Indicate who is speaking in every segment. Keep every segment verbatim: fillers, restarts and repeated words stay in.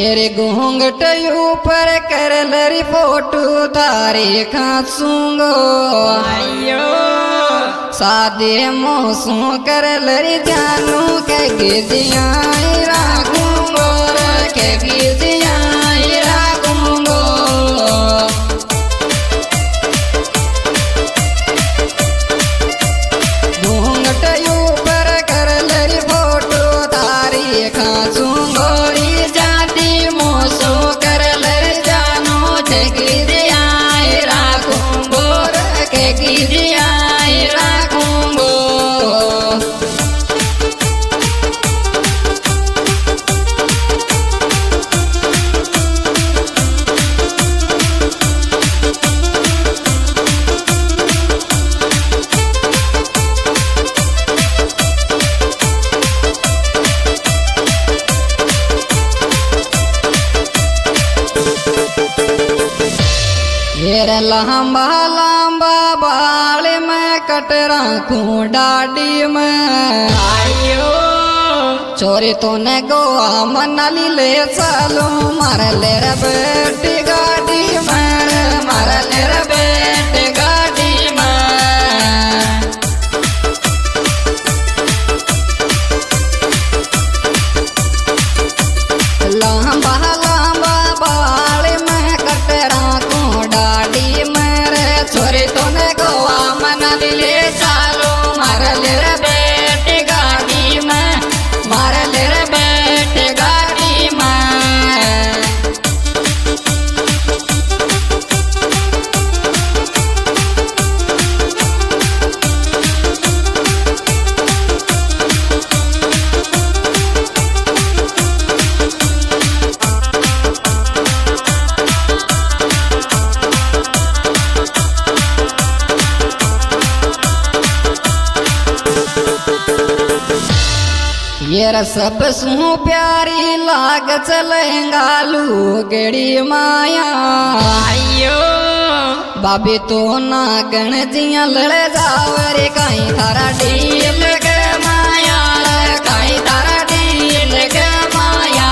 Speaker 1: मेरे घूंघट ऊपर कर लरी फोटो तारे खासूंगो
Speaker 2: आयो
Speaker 1: सादे मोसू कर लरी जानू के गिजिया राखूंगो के गिजिया राखूंगो घूंघट ऊपर कर लरी फोटो तारी खासूंगो जाती मोसू कर लरी जानू के गिजिया राखूंगो के गिजिया राखूंगो येरे लंबा लंबा बाल में कट रखूं डाडी में
Speaker 2: आयो
Speaker 1: चोरी तो ने गोवा मनाली ले चलो मार ले रे बेटी गाड़ी में मार ले रे बेटी गाड़ी में लंबा लंबा बाल में कट रखूं डाडी मेरे छोरी तो ने गोवा मनाली ले चलो मार ले रे बेटी गाड़ी में मार ले रे बेटी गाड़ी में ये सब सू प्यारी लाग चलेंगा लूगड़ी माया
Speaker 2: आयो
Speaker 1: बाबी तो ना गण जिया लड़ जावरे कहीं थारा डील के माया कहीं थारा डील के माया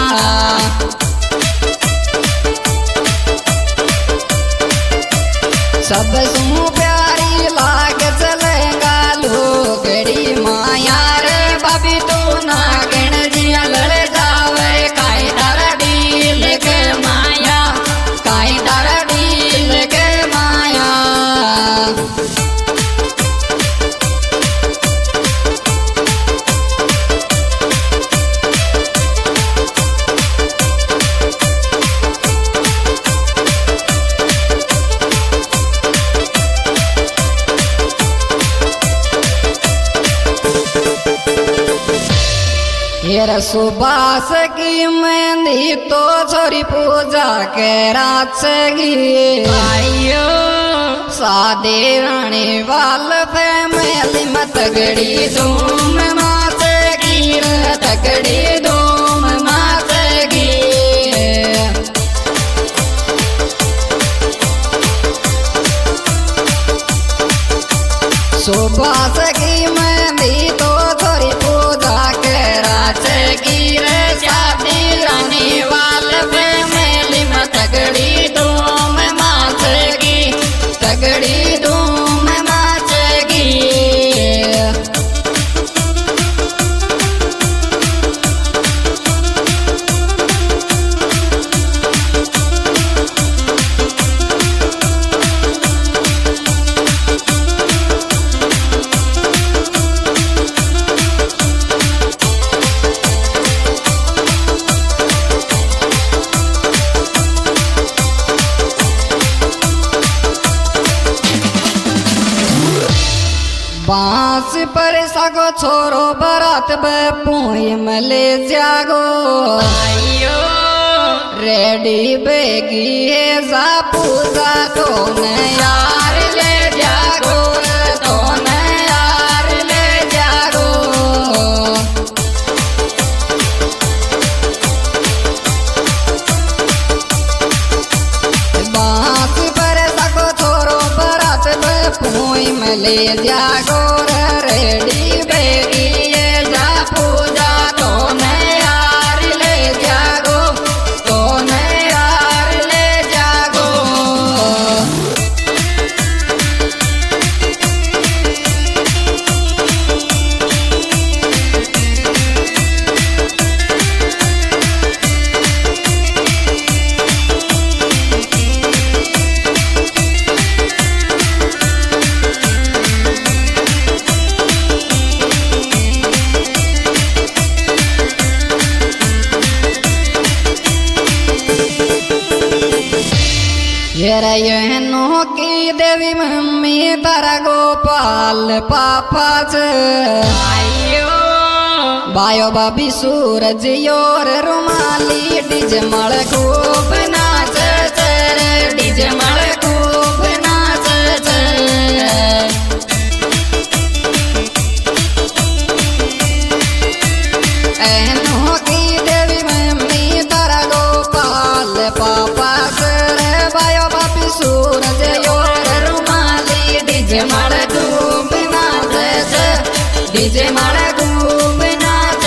Speaker 1: सब सू प्यारी लाग चलेंगा लूगड़ी माया रे बाबी तो ना गण जिया लड़ जावे काई तारा डील के माया काई तारा डील के माया हेर सुबास की मेहंदी तो छोरी पूजा के रात गी
Speaker 2: आयो
Speaker 1: सादे रानी वाल फैमिली मत गड़ी धूम मात गी तगड़ी धूम मात गी सुबास की मेहंदी तो छोरी पूजा के रात गिर शादी रानी वाल फैमिली में तगड़ी धूम माच गी तगड़ी धूम माच गी बांस पर सगो छोरो बरात बपुई मले जागो
Speaker 2: आयो
Speaker 1: रेडी बेगी है जा पूजा तो न यार ले जागो तो न यार ले जागो बांस पर सगो छोरो बरात बपुई मले जागो रेडी बेगी ये जा पूजा तो न यार ले जागो ये रहनो की देवी मम्मी तारा गोपाल पापा च
Speaker 2: आयो
Speaker 1: बायो बाबी सूरज योर रुमाली डीजे मळ खूब नाच रे डीजे मळ खूब नाच एनो की देवी मम्मी तारा गोपाल पापा रे बायो बाबी सूरज योर रुमाली डीजे मळ खूब नाच डीजे मळ खूब नाच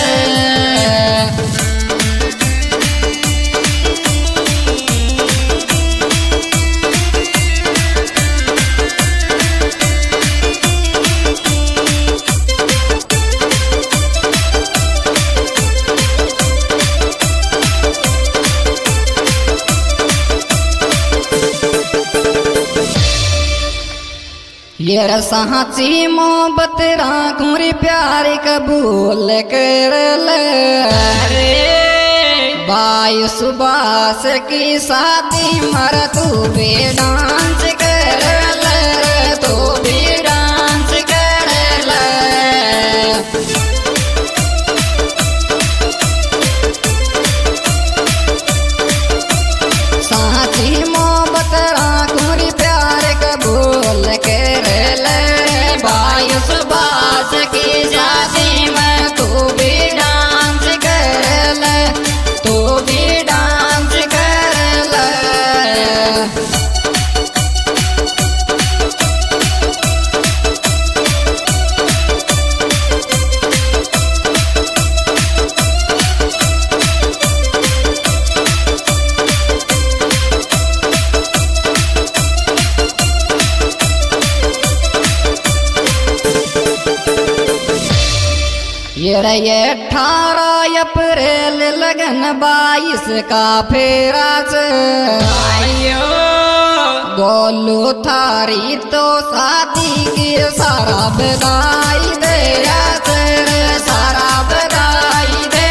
Speaker 1: ये रसाची मोहब्बत राखुरी प्यारी कबूल कर ले भाई सुभाष की शादी मर तू भी डांस कर ले तू भी डांस कर ले साची मोहब्बत राखुरी प्यार कबूल कर सुभाष की शादी में तू भी डांस कर ले तू भी डांस कर ले ये अठारह अप्रैल लगन बाईस का फेरा
Speaker 2: आयो
Speaker 1: गोलू थारी तो शादी की सारा बधाई दे रे सारा बधाई दे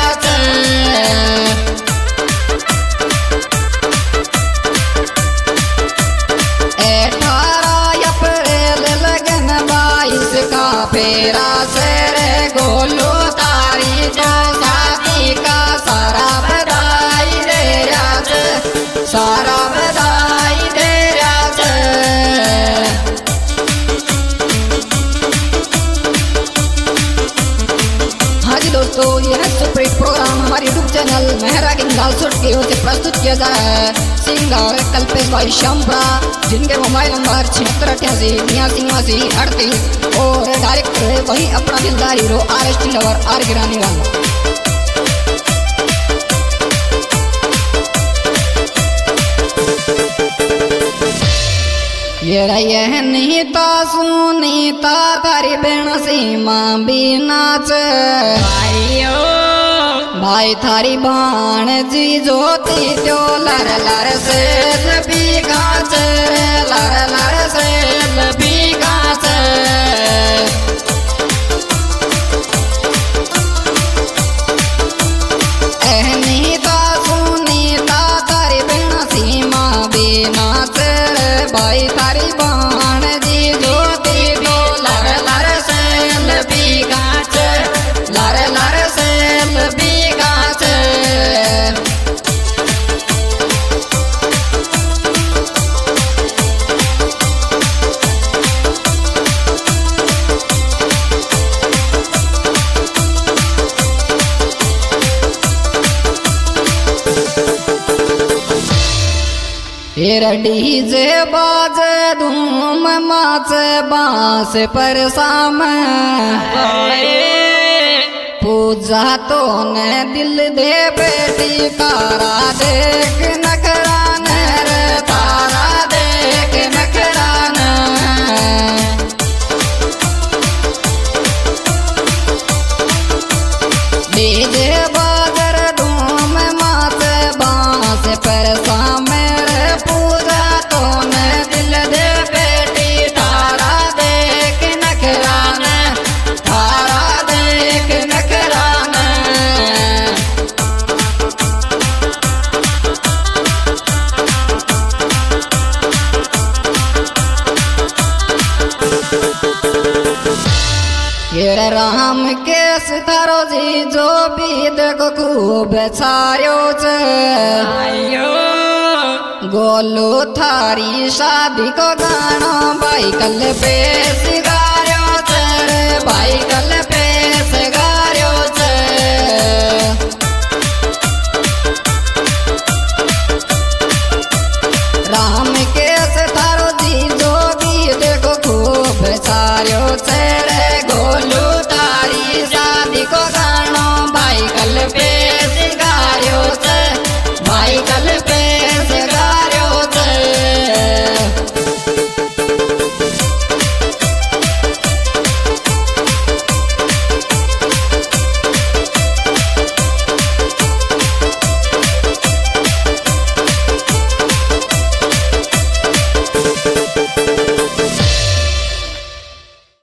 Speaker 1: अठारह अप्रैल लगन बाईस का फेरा से गोलू तारी जो शादी का सारा बधाई दे राज सारा बधाई दे राज हाँ जी दोस्तों, यह सुपरहिट प्रोग्राम हमारे यूट्यूब चैनल मेहरा किंगाल सुट की ओर से प्रस्तुत किया जा रहा है। सिंगर कल्पेश भाई शामप्रा, जिनके मोबाइल नंबर छिहत्तर अठासी नियासी नवासी अड़तीस और डायरेक्टर वही अपना दिलदार hero R S T lover R गिरानी वाला। ये रही नीता सुनीता तारी बेण सीमा भी नाच
Speaker 2: आयो
Speaker 1: भाई थारी बाण जी ज्योति त्यो लर लर से भी गाच लर लर से भी गाच नीता सुनीता तारी बेण सीमा भी नाच भाई थारी बाण जी ज्योति त्यो लर लर से भी गाच लर लर से भी गाच फिर डीजे बाज धूम माच बांस पर साम पूजा तो न दिल दे बेटी तारा देख नखरान रे तारा देख नखरान डीजे बाजर धूम माच बांस पर साम पूजा तो न दिल दे बेटी तारा देख नखरान तारा देख नखरान। फिर राम के सितारो जी जो भी देखो खूब छायो छ
Speaker 2: आयो
Speaker 1: गोलू थारी शादी को गाना भाई कल बेस